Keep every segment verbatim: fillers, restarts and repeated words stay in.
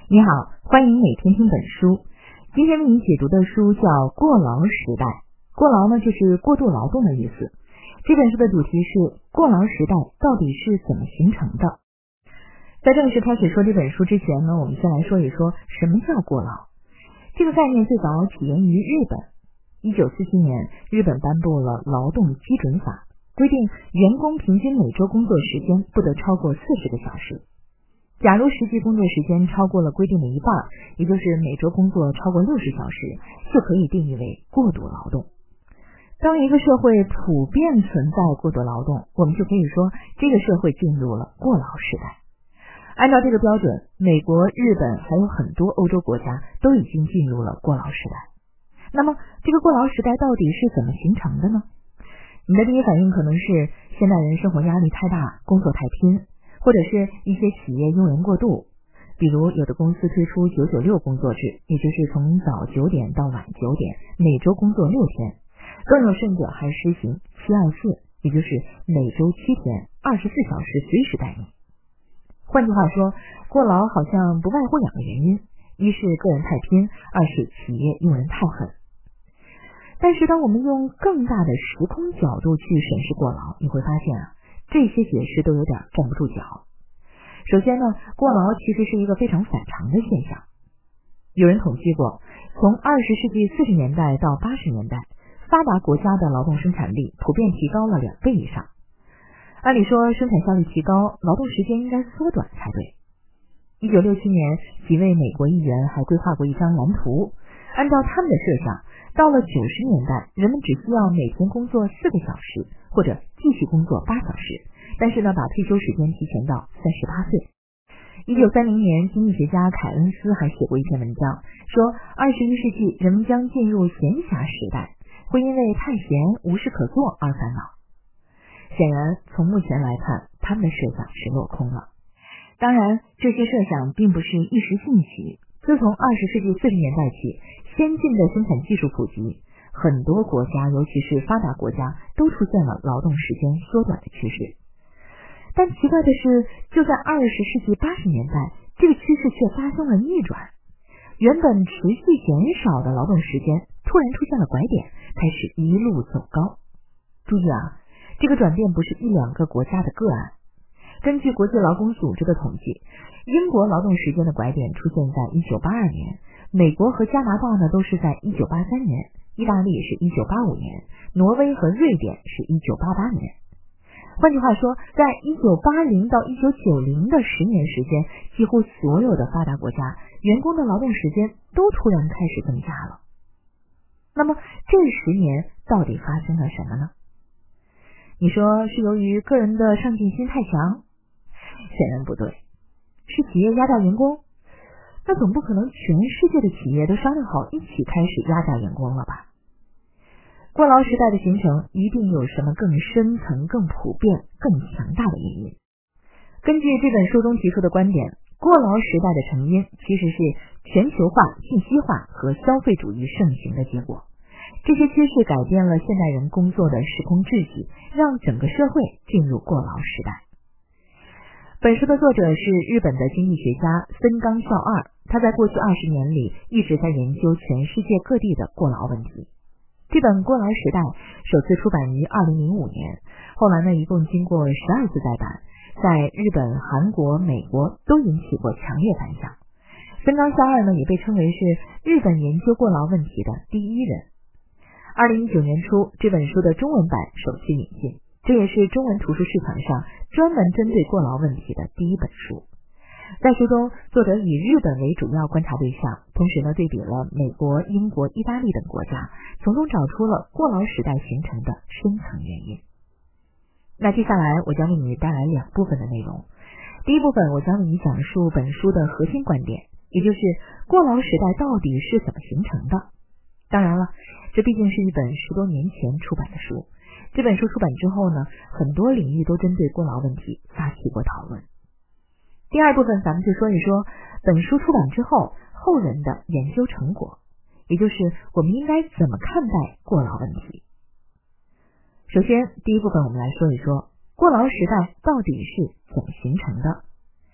你好，欢迎每天听本书。今天为你解读的书叫《过劳时代》。过劳呢，就是过度劳动的意思。这本书的主题是过劳时代到底是怎么形成的。在正式开始说这本书之前呢，我们先来说一说什么叫过劳。这个概念最早起源于日本。一九四七年，日本颁布了劳动基准法，规定员工平均每周工作时间不得超过四十个小时。假如实际工作时间超过了规定的一半，也就是每周工作超过六十小时，就可以定义为过度劳动。当一个社会普遍存在过度劳动，我们就可以说这个社会进入了过劳时代。按照这个标准，美国、日本还有很多欧洲国家都已经进入了过劳时代。那么这个过劳时代到底是怎么形成的呢？你的第一反应可能是现代人生活压力太大，工作太拼，或者是一些企业用人过度，比如有的公司推出九九六工作制，也就是从早九点到晚九点，每周工作六天，更有甚者还实行七二四，也就是每周七天，二十四小时随时待命。换句话说，过劳好像不外乎两个原因，一是个人太拼，二是企业用人太狠。但是当我们用更大的时空角度去审视过劳，你会发现啊，这些解释都有点站不住脚。首先呢，过劳其实是一个非常反常的现象。有人统计过，从二十世纪四十年代到八十年代，发达国家的劳动生产力普遍提高了两倍以上。按理说生产效率提高，劳动时间应该缩短才对。一九六七年，几位美国议员还规划过一张蓝图，按照他们的设想，到了九十年代，人们只需要每天工作四个小时，或者继续工作八小时，但是呢，把退休时间提前到三十八岁。一九三零年，经济学家凯恩斯还写过一篇文章，说二十一世纪人们将进入闲暇时代，会因为太闲无事可做而烦恼。显然，从目前来看，他们的设想是落空了。当然，这些设想并不是一时兴起。自从二十世纪四十年代起，先进的生产技术普及，很多国家，尤其是发达国家，都出现了劳动时间缩短的趋势。但奇怪的是，就在二十世纪八十年代，这个趋势却发生了逆转。原本持续减少的劳动时间突然出现了拐点，开始一路走高。注意啊，这个转变不是一两个国家的个案。根据国际劳工组织的统计，英国劳动时间的拐点出现在一九八二年，美国和加拿大呢都是在一九八三年，意大利是一九八五年，挪威和瑞典是一九八八年。换句话说，在一九八零到一九九零的十年时间，几乎所有的发达国家员工的劳动时间都突然开始增加了。那么这十年到底发生了什么呢？你说是由于个人的上进心太强？显然不对。是企业压榨员工？那总不可能全世界的企业都商量好一起开始压榨员工了吧？过劳时代的形成一定有什么更深层、更普遍、更强大的原因。根据这本书中提出的观点，过劳时代的成因其实是全球化、信息化和消费主义盛行的结果。这些趋势改变了现代人工作的时空秩序，让整个社会进入过劳时代。本书的作者是日本的经济学家森冈孝二，他在过去二十年里一直在研究全世界各地的过劳问题。这本《过劳时代》首次出版于二零零五年，后来呢，一共经过十二次再版，在日本、韩国、美国都引起过强烈反响。森冈孝二呢，也被称为是日本研究过劳问题的第一人。二零一九年初，这本书的中文版首次引进，这也是中文图书市场上专门针对过劳问题的第一本书。在书中，作者以日本为主要观察对象，同时呢对比了美国、英国、意大利等国家，从中找出了过劳时代形成的深层原因。那接下来我将为你带来两部分的内容。第一部分，我将为你讲述本书的核心观点，也就是过劳时代到底是怎么形成的。当然了，这毕竟是一本十多年前出版的书。这本书出版之后呢，很多领域都针对过劳问题发起过讨论。第二部分，咱们就说一说本书出版之后后人的研究成果，也就是我们应该怎么看待过劳问题。首先，第一部分我们来说一说过劳时代到底是怎么形成的。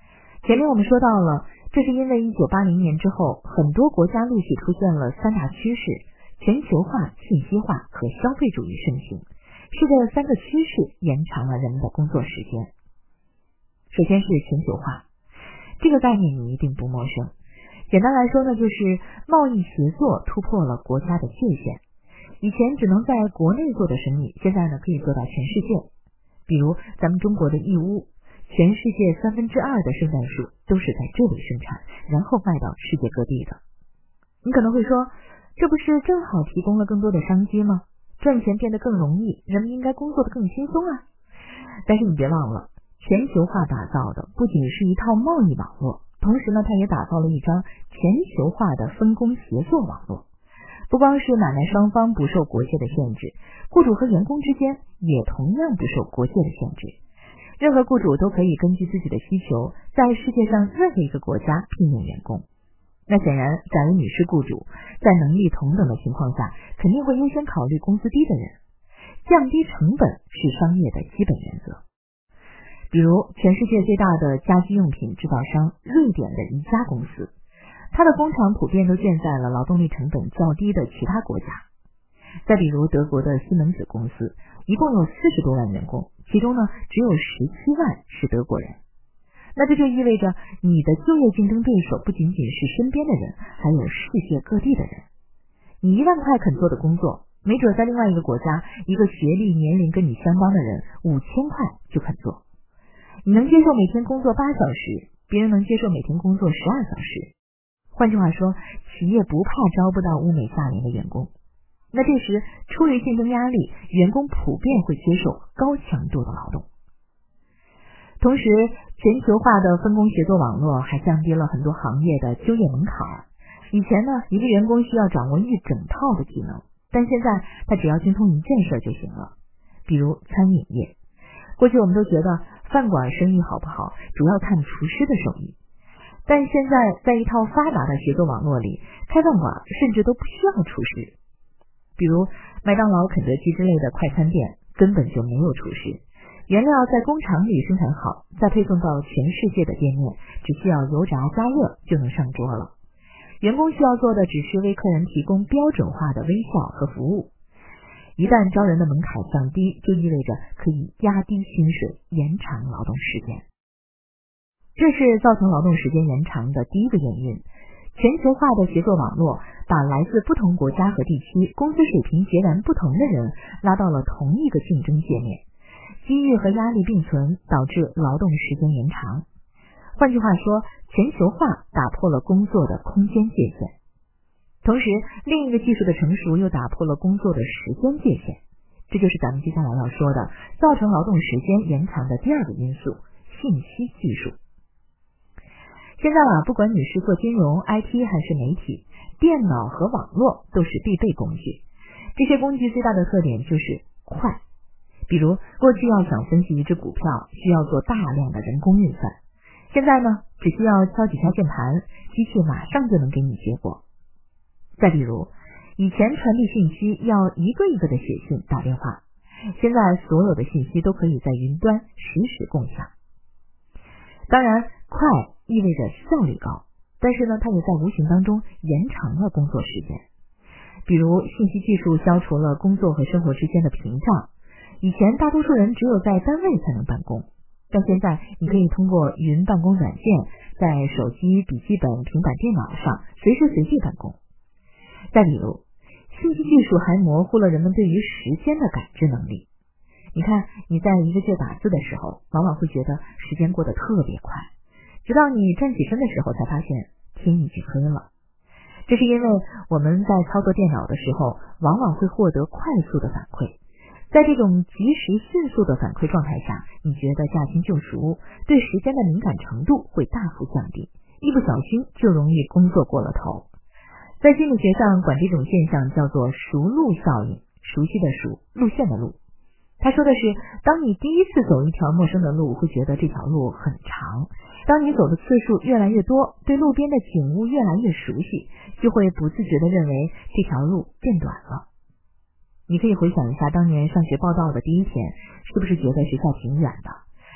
前面我们说到了，这是因为一九八零年之后，很多国家陆续出现了三大趋势：全球化、信息化和消费主义盛行，是这三个趋势延长了人们的工作时间。首先是全球化，这个概念你一定不陌生。简单来说呢，就是贸易协作突破了国家的界限。以前只能在国内做的生意，现在呢可以做到全世界。比如咱们中国的义乌，全世界三分之二的圣诞树都是在这里生产，然后卖到世界各地的。你可能会说，这不是正好提供了更多的商机吗？赚钱变得更容易，人们应该工作得更轻松啊。但是你别忘了，全球化打造的不仅是一套贸易网络，同时呢，它也打造了一张全球化的分工协作网络。不光是买卖双方不受国界的限制，雇主和员工之间也同样不受国界的限制。任何雇主都可以根据自己的需求，在世界上任何一个国家聘用员工。那显然，假如你是雇主，在能力同等的情况下，肯定会优先考虑工资低的人。降低成本是商业的基本原则。比如，全世界最大的家居用品制造商瑞典的宜家公司，它的工厂普遍都建在了劳动力成本较低的其他国家。再比如德国的西门子公司，一共有四十多万员工，其中呢只有十七万是德国人。那这就意味着你的就业竞争对手不仅仅是身边的人，还有世界各地的人。你一万块肯做的工作，没准在另外一个国家，一个学历年龄跟你相当的人五千块就肯做。你能接受每天工作八小时，别人能接受每天工作十二小时。换句话说，企业不怕招不到物美价廉的员工。那这时出于竞争压力，员工普遍会接受高强度的劳动。同时，全球化的分工协作网络还降低了很多行业的就业门槛。以前呢，一个员工需要掌握一整套的技能，但现在他只要精通一件事就行了。比如餐饮业，过去我们都觉得饭馆生意好不好，主要看厨师的手艺。但现在在一套发达的协作网络里，开饭馆甚至都不需要厨师。比如麦当劳、肯德基之类的快餐店根本就没有厨师，原料在工厂里生产好，再配送到全世界的店面，只需要油炸加热就能上桌了。员工需要做的只是为客人提供标准化的微笑和服务。一旦招人的门槛降低，就意味着可以压低薪水，延长劳动时间。这是造成劳动时间延长的第一个原因。全球化的协作网络把来自不同国家和地区、工资水平截然不同的人拉到了同一个竞争界面，机遇和压力并存，导致劳动时间延长。换句话说，全球化打破了工作的空间界限。同时，另一个技术的成熟又打破了工作的时间界限。这就是咱们接下来要说的，造成劳动时间延长的第二个因素——信息技术。现在啊，不管你是做金融、I T 还是媒体，电脑和网络都是必备工具。这些工具最大的特点就是快。比如，过去要想分析一只股票，需要做大量的人工运算。现在呢，只需要敲几下键盘，机器马上就能给你结果。再比如，以前传递信息要一个一个的写信、打电话，现在所有的信息都可以在云端实时共享。当然，快意味着效率高，但是呢，它也在无形当中延长了工作时间。比如，信息技术消除了工作和生活之间的屏障。以前大多数人只有在单位才能办公，但现在你可以通过云办公软件，在手机、笔记本、平板电脑上随时随地办公。再比如，信息技术还模糊了人们对于时间的感知能力。你看，你在一个劲打字的时候，往往会觉得时间过得特别快，直到你站起身的时候才发现天已经黑了。这是因为我们在操作电脑的时候，往往会获得快速的反馈。在这种及时迅速的反馈状态下，你觉得驾轻就熟，对时间的敏感程度会大幅降低，一不小心就容易工作过了头。在心理学上管这种现象叫做熟路效应，熟悉的熟，路线的路。他说的是，当你第一次走一条陌生的路，会觉得这条路很长，当你走的次数越来越多，对路边的景物越来越熟悉，就会不自觉地认为这条路变短了。你可以回想一下当年上学报到的第一天，是不是觉得学校挺远的？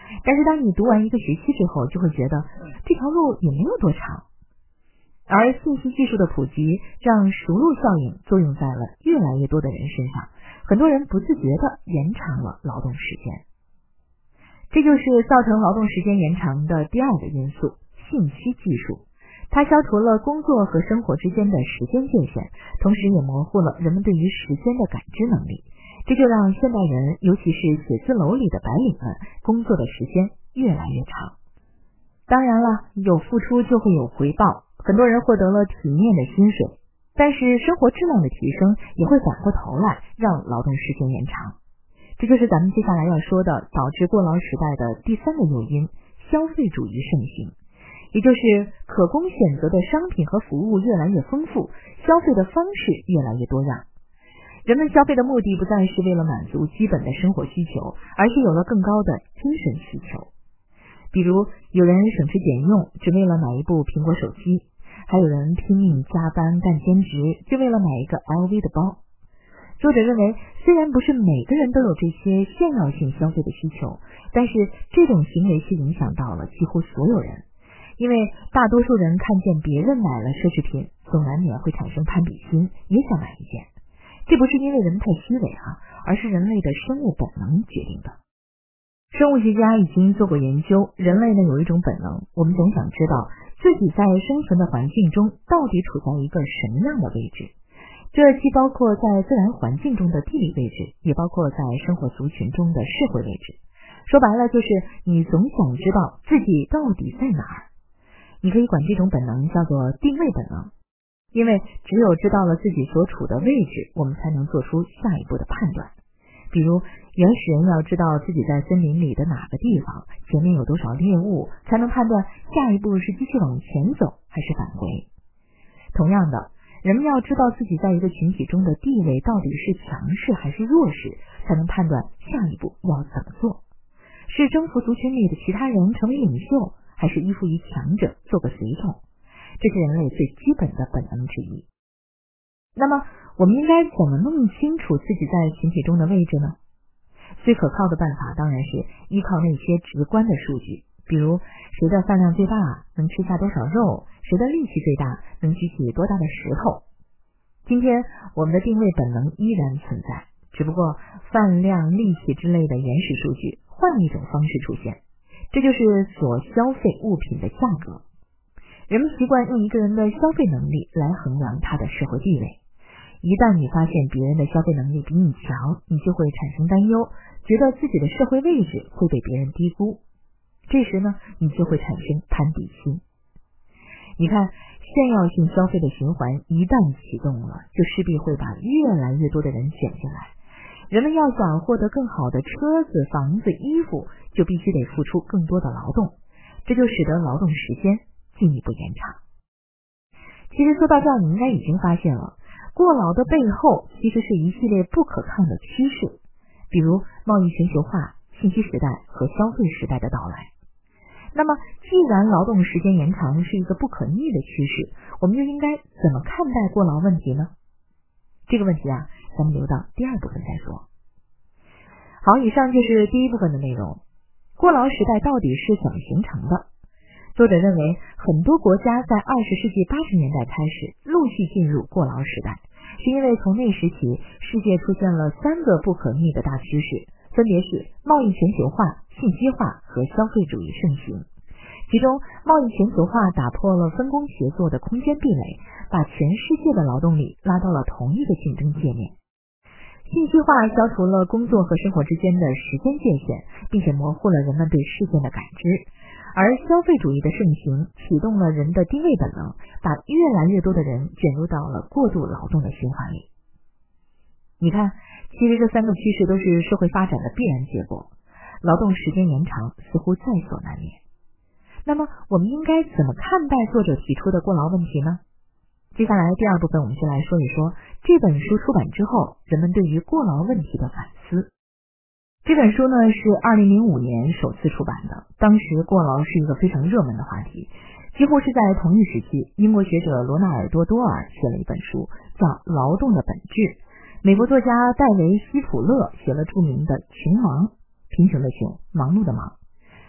但是当你读完一个学期之后，就会觉得这条路也没有多长。而信息技术的普及，让熟路效应作用在了越来越多的人身上，很多人不自觉地延长了劳动时间。这就是造成劳动时间延长的第二个因素，信息技术。它消除了工作和生活之间的时间界限，同时也模糊了人们对于时间的感知能力。这就让现代人，尤其是写字楼里的白领们，工作的时间越来越长。当然了，有付出就会有回报，很多人获得了体面的薪水，但是生活质量的提升也会反过头来让劳动时间延长。这就是咱们接下来要说的导致过劳时代的第三个诱因，消费主义盛行。也就是可供选择的商品和服务越来越丰富，消费的方式越来越多样。人们消费的目的不再是为了满足基本的生活需求，而是有了更高的精神需求。比如有人省吃俭用，只为了买一部苹果手机，还有人拼命加班干兼职，就为了买一个 L V 的包。作者认为，虽然不是每个人都有这些炫耀性消费的需求，但是这种行为却影响到了几乎所有人。因为大多数人看见别人买了奢侈品，总难免会产生攀比心，也想买一件。这不是因为人们太虚伪啊，而是人类的生物本能决定的。生物学家已经做过研究，人类呢有一种本能，我们总想知道自己在生存的环境中到底处在一个什么样的位置。这既包括在自然环境中的地理位置，也包括在生活族群中的社会位置。说白了，就是你总想知道自己到底在哪儿。你可以管这种本能叫做定位本能，因为只有知道了自己所处的位置，我们才能做出下一步的判断。比如原始人要知道自己在森林里的哪个地方，前面有多少猎物，才能判断下一步是继续往前走还是返回。同样的，人们要知道自己在一个群体中的地位到底是强势还是弱势，才能判断下一步要怎么做。是征服族群里的其他人成为领袖，还是依附于强者做个随从？这是人类最基本的本能之一。那么我们应该怎么弄清楚自己在群体中的位置呢？最可靠的办法当然是依靠那些直观的数据，比如谁的饭量最大，能吃下多少肉，谁的力气最大，能举起多大的石头。今天我们的定位本能依然存在，只不过饭量、力气之类的原始数据换一种方式出现，这就是所消费物品的价格。人们习惯用一个人的消费能力来衡量他的社会地位。一旦你发现别人的消费能力比你强，你就会产生担忧，觉得自己的社会位置会被别人低估。这时呢，你就会产生攀比心。你看，炫耀性消费的循环一旦启动了，就势必会把越来越多的人卷进来。人们要想获得更好的车子、房子、衣服，就必须得付出更多的劳动，这就使得劳动时间进一步延长。其实说到这儿，你应该已经发现了，过劳的背后其实是一系列不可抗的趋势，比如贸易全球化、信息时代和消费时代的到来。那么既然劳动时间延长是一个不可逆的趋势，我们又应该怎么看待过劳问题呢？这个问题啊，咱们留到第二部分再说。好，以上就是第一部分的内容。过劳时代到底是怎么形成的？作者认为，很多国家在二十世纪八十年代开始陆续进入过劳时代，是因为从那时起，世界出现了三个不可逆的大趋势，分别是贸易全球化、信息化和消费主义盛行。其中，贸易全球化打破了分工协作的空间壁垒，把全世界的劳动力拉到了同一个竞争界面。信息化消除了工作和生活之间的时间界限，并且模糊了人们对事件的感知。而消费主义的盛行启动了人的定位本能，把越来越多的人卷入到了过度劳动的循环里。你看，其实这三个趋势都是社会发展的必然结果，劳动时间延长似乎在所难免。那么我们应该怎么看待作者提出的过劳问题呢？接下来第二部分我们就来说一说这本书出版之后人们对于过劳问题的反思。这本书呢是二零零五年首次出版的，当时过劳是一个非常热门的话题，几乎是在同一时期，英国学者罗纳尔多多尔写了一本书叫《劳动的本质》，美国作家戴维希普勒写了著名的《穷忙》，贫穷的穷，忙碌的忙。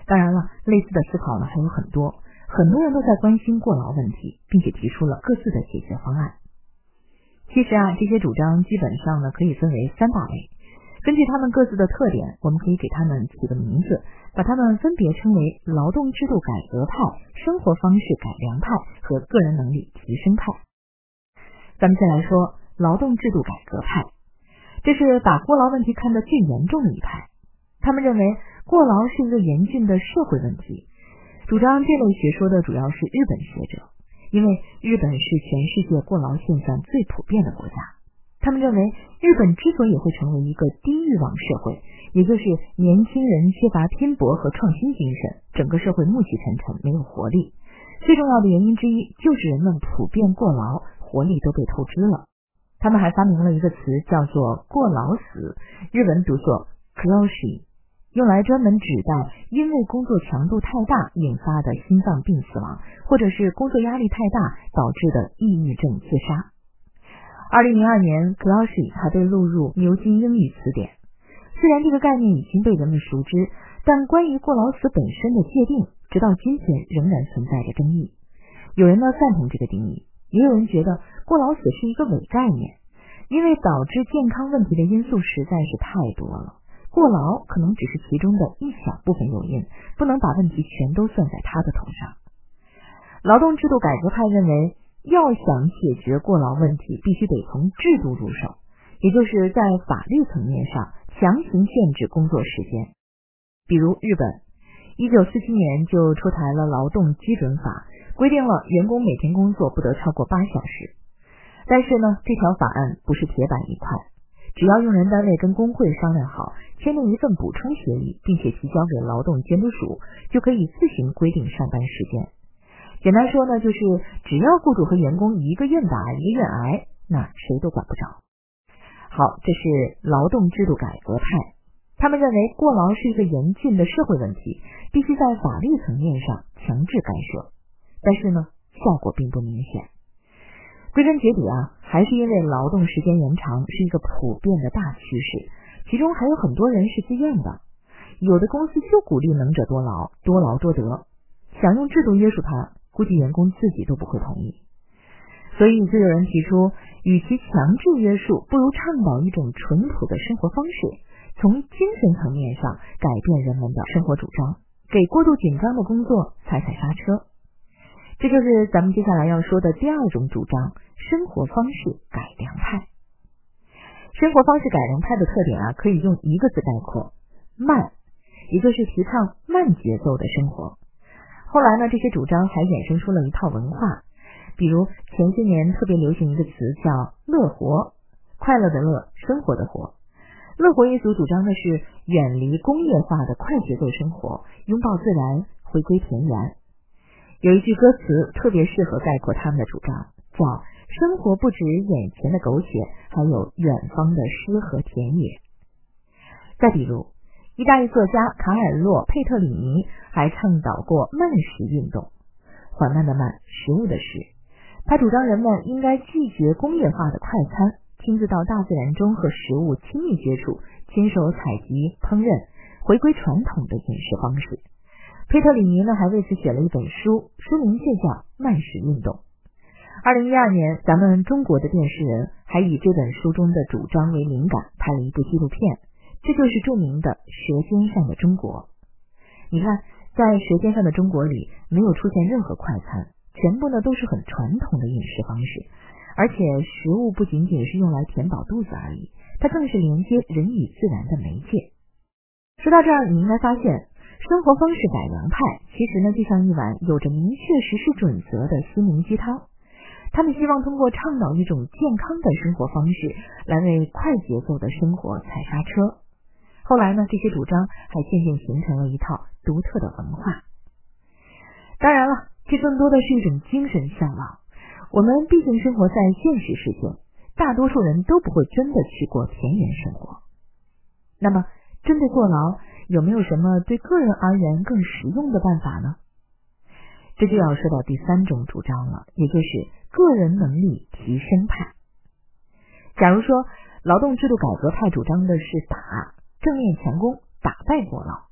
当然了，类似的思考呢还有很多，很多人都在关心过劳问题，并且提出了各自的解决方案。其实啊，这些主张基本上呢可以分为三大类，根据他们各自的特点，我们可以给他们起个名字，把他们分别称为劳动制度改革派、生活方式改良派和个人能力提升派。咱们先来说劳动制度改革派，这是把过劳问题看得最严重的一派。他们认为过劳是一个严峻的社会问题，主张这类学说的主要是日本学者，因为日本是全世界过劳现象最普遍的国家。他们认为日本之所以会成为一个低欲望社会，也就是年轻人缺乏拼搏和创新精神，整个社会暮气沉沉，没有活力。最重要的原因之一就是人们普遍过劳，活力都被透支了。他们还发明了一个词叫做过劳死，日文读作 kuroshi， 用来专门指代因为工作强度太大引发的心脏病死亡，或者是工作压力太大导致的抑郁症自杀。二零零二年 kuroshi 还被录入牛津英语词典。虽然这个概念已经被人们熟知，但关于过劳死本身的界定直到今天仍然存在着争议。有人呢赞同这个定义，也有人觉得过劳死是一个伪概念，因为导致健康问题的因素实在是太多了，过劳可能只是其中的一小部分诱因，不能把问题全都算在他的头上。劳动制度改革派认为，要想解决过劳问题，必须得从制度入手，也就是在法律层面上强行限制工作时间。比如日本一九四七年就出台了劳动基准法，规定了员工每天工作不得超过八小时。但是呢，这条法案不是铁板一块，只要用人单位跟工会商量好，签订一份补充协议，并且提交给劳动监督署，就可以自行规定上班时间。简单说呢，就是只要雇主和员工一个愿打一个愿挨，那谁都管不着。好，这是劳动制度改革派，他们认为过劳是一个严峻的社会问题，必须在法律层面上强制干涉，但是呢，效果并不明显。归根结底啊，还是因为劳动时间延长是一个普遍的大趋势，其中还有很多人是自愿的，有的公司就鼓励能者多劳，多劳多得，想用制度约束他，估计员工自己都不会同意。所以就有人提出，与其强制约束，不如倡导一种淳朴的生活方式，从精神层面上改变人们的生活主张，给过度紧张的工作踩踩刹车。这就是咱们接下来要说的第二种主张，生活方式改良派。生活方式改良派的特点啊，可以用一个字概括，慢，也就是提倡慢节奏的生活。后来呢，这些主张还衍生出了一套文化，比如前些年特别流行一个词叫乐活，快乐的乐，生活的活。乐活一族主张的是远离工业化的快节奏生活，拥抱自然，回归田园。有一句歌词特别适合概括他们的主张，叫生活不止眼前的苟且，还有远方的诗和田野。再比如意大利作家卡尔洛·佩特里尼还倡导过慢食运动，缓慢的慢，食物的食。他主张人们应该拒绝工业化的快餐，亲自到大自然中和食物亲密接触，亲手采集、烹饪，回归传统的饮食方式。佩特里尼呢还为此写了一本书，书名就叫《慢食运动》。二零一二年，咱们中国的电视人还以这本书中的主张为灵感，拍了一部纪录片，这就是著名的《舌尖上的中国》。你看，在《舌尖上的中国》里，没有出现任何快餐，全部呢都是很传统的饮食方式，而且食物不仅仅是用来填饱肚子而已，它更是连接人与自然的媒介。说到这儿，你应该发现生活方式改良派其实呢就像一碗有着明确实施准则的心灵鸡汤，他们希望通过倡导一种健康的生活方式来为快节奏的生活踩刹车。后来呢，这些主张还渐渐形成了一套独特的文化。当然了，这更多的是一种精神向往，我们毕竟生活在现实世界，大多数人都不会真的去过田园生活。那么针对过劳，有没有什么对个人而言更实用的办法呢？这就要说到第三种主张了，也就是个人能力提升派。假如说劳动制度改革派主张的是打，正面强攻，打败过劳，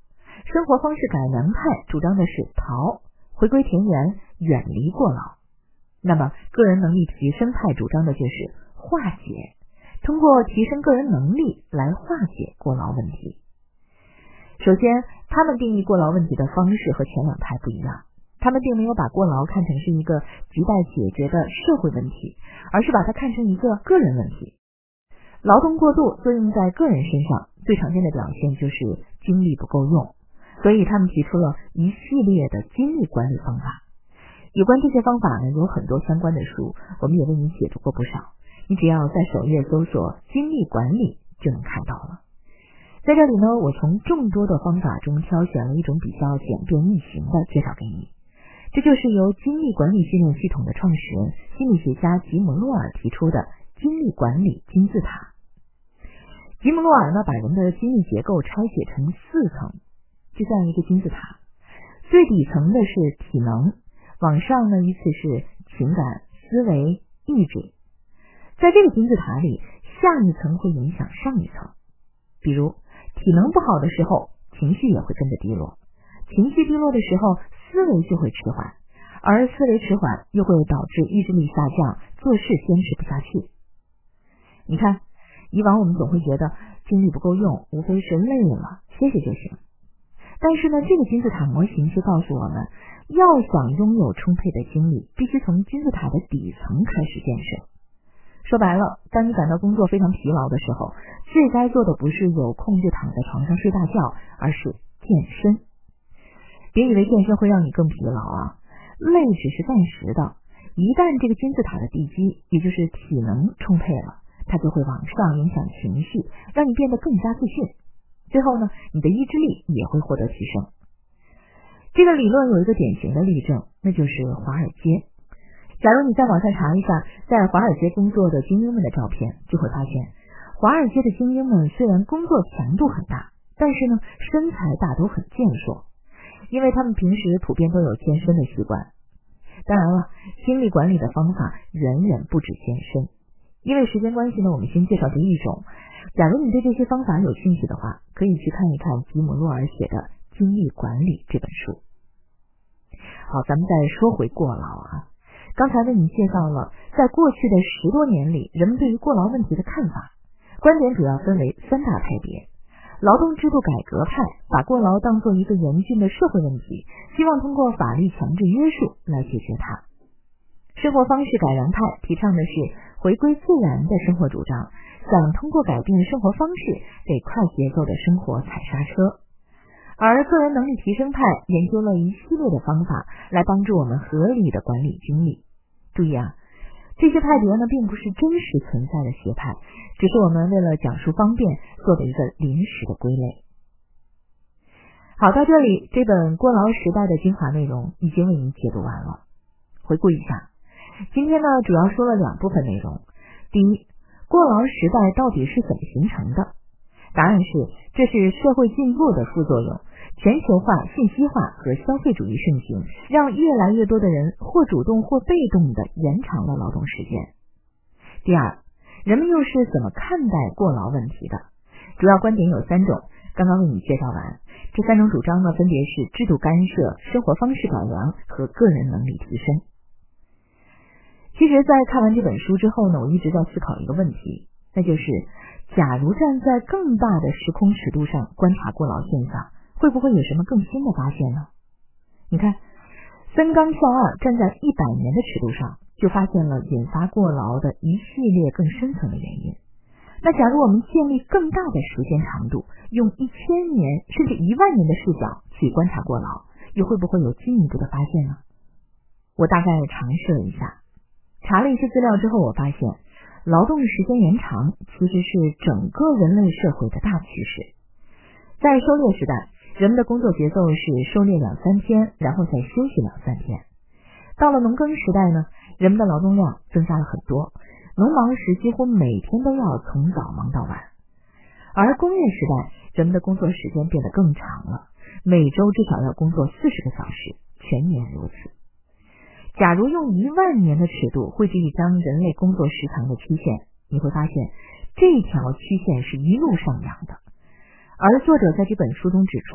生活方式改良派主张的是逃，回归田园，远离过劳。那么个人能力提升派主张的就是化解，通过提升个人能力来化解过劳问题。首先，他们定义过劳问题的方式和前两派不一样，他们并没有把过劳看成是一个亟待解决的社会问题，而是把它看成一个个人问题。劳动过度作用在个人身上，最常见的表现就是精力不够用，所以他们提出了一系列的精力管理方法。有关这些方法呢，有很多相关的书，我们也为你解读过不少，你只要在首页搜索精力管理就能看到了。在这里呢，我从众多的方法中挑选了一种比较简便易行的介绍给你，这就是由精力管理训练系统的创始人心理学家吉姆洛尔提出的精力管理金字塔。吉姆洛尔呢，把人的精力结构拆解成四层，就像一个金字塔。最底层的是体能，往上呢依次是情感、思维、意志。在这个金字塔里，下一层会影响上一层。比如体能不好的时候，情绪也会跟着低落，情绪低落的时候，思维就会迟缓，而思维迟缓又会导致意志力下降，做事坚持不下去。你看，以往我们总会觉得精力不够用，无非是累了，歇歇就行。但是呢，这个金字塔模型却告诉我们，要想拥有充沛的精力，必须从金字塔的底层开始建设。说白了，当你感到工作非常疲劳的时候，最该做的不是有空就躺在床上睡大觉，而是健身。别以为健身会让你更疲劳啊，累只是暂时的，一旦这个金字塔的地基，也就是体能充沛了，它就会往上影响情绪，让你变得更加自信。最后呢，你的意志力也会获得提升。这个理论有一个典型的例证，那就是华尔街。假如你在网上查一下在华尔街工作的精英们的照片，就会发现华尔街的精英们虽然工作强度很大，但是呢，身材大都很健硕，因为他们平时普遍都有健身的习惯。当然了，精力管理的方法远远不止健身。因为时间关系呢，我们先介绍第一种。假如你对这些方法有兴趣的话，可以去看一看吉姆洛尔写的《精力管理》这本书。好，咱们再说回过劳啊。刚才为你介绍了在过去的十多年里，人们对于过劳问题的看法，观点主要分为三大派别。劳动制度改革派把过劳当作一个严峻的社会问题，希望通过法律强制约束来解决它。生活方式改良派提倡的是回归自然的生活主张，想通过改变生活方式给快节奏的生活踩刹车。而个人能力提升派研究了一系列的方法来帮助我们合理的管理精力。注意啊，这些派别呢并不是真实存在的学派，只是我们为了讲述方便做的一个临时的归类。好，到这里，这本《过劳时代》的精华内容已经为你解读完了。回顾一下，今天呢主要说了两部分内容。第一，过劳时代到底是怎么形成的？答案是，这是社会进步的副作用。全球化、信息化和消费主义盛行，让越来越多的人或主动或被动地延长了劳动时间。第二，人们又是怎么看待过劳问题的？主要观点有三种，刚刚为你介绍完。这三种主张呢，分别是制度干涉、生活方式改良和个人能力提升。其实在看完这本书之后呢，我一直在思考一个问题，那就是假如站在更大的时空尺度上观察过劳现象，会不会有什么更新的发现呢？你看，三纲跳二，站在一百年的尺度上，就发现了引发过劳的一系列更深层的原因。那假如我们建立更大的时间长度，用一千年甚至一万年的视角去观察过劳，又会不会有进一步的发现呢？我大概尝试了一下，查了一些资料之后，我发现劳动时间延长其实是整个人类社会的大趋势。在狩猎时代，人们的工作节奏是狩猎两三天，然后再休息两三天。到了农耕时代呢，人们的劳动量增加了很多，农忙时几乎每天都要从早忙到晚。而工业时代，人们的工作时间变得更长了，每周至少要工作四十个小时，全年如此。假如用一万年的尺度绘制一张人类工作时长的曲线，你会发现这条曲线是一路上扬的。而作者在这本书中指出，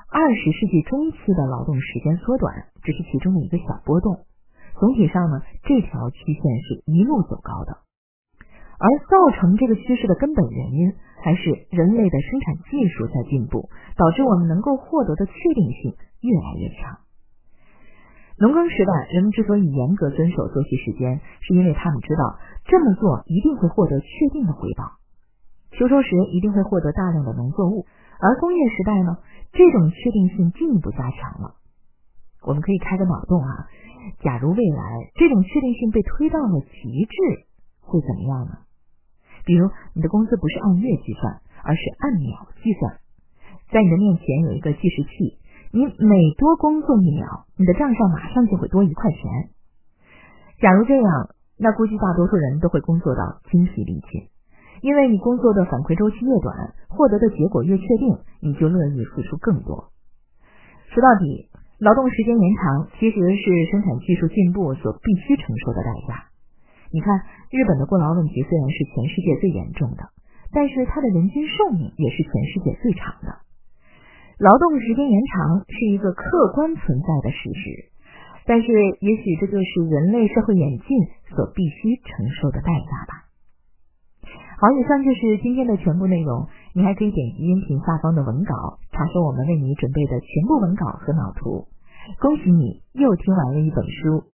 二十世纪中期的劳动时间缩短只是其中的一个小波动，总体上呢，这条曲线是一路走高的。而造成这个趋势的根本原因，还是人类的生产技术在进步，导致我们能够获得的确定性越来越强。农耕时代，人们之所以严格遵守作息时间，是因为他们知道这么做一定会获得确定的回报。秋收时一定会获得大量的农作物，而工业时代呢，这种确定性进一步加强了。我们可以开个脑洞啊，假如未来这种确定性被推到了极致，会怎么样呢？比如你的工资不是按月计算，而是按秒计算，在你的面前有一个计时器，你每多工作一秒，你的账上马上就会多一块钱。假如这样，那估计大多数人都会工作到精疲力尽，因为你工作的反馈周期越短，获得的结果越确定，你就乐意付出更多。说到底，劳动时间延长其实是生产技术进步所必须承受的代价。你看，日本的过劳问题虽然是全世界最严重的，但是它的人均寿命也是全世界最长的。劳动时间延长是一个客观存在的事实，但是也许这就是人类社会演进所必须承受的代价吧。好，以上就是今天的全部内容，你还可以点击音频下方的文稿，查收我们为你准备的全部文稿和脑图。恭喜你又听完了一本书。